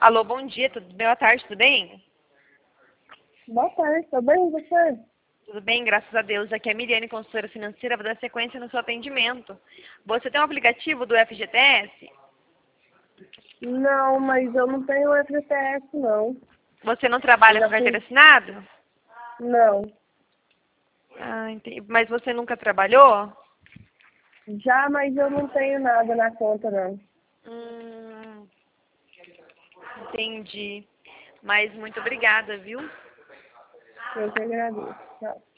Alô, bom dia, boa tarde, tudo bem? Boa tarde, tá bem você? Tudo bem, graças a Deus. Aqui é a Miriane, consultora financeira, vou dar sequência no seu atendimento. Você tem um aplicativo do FGTS? Não, mas eu não tenho FGTS não. Você não Eu trabalha já com fui. carteira assinada? Não. Ah, entendi. Mas você nunca trabalhou? Já, mas eu não tenho nada na conta não. Hum, entendi. Mas muito obrigada, viu? Eu que agradeço. Tchau.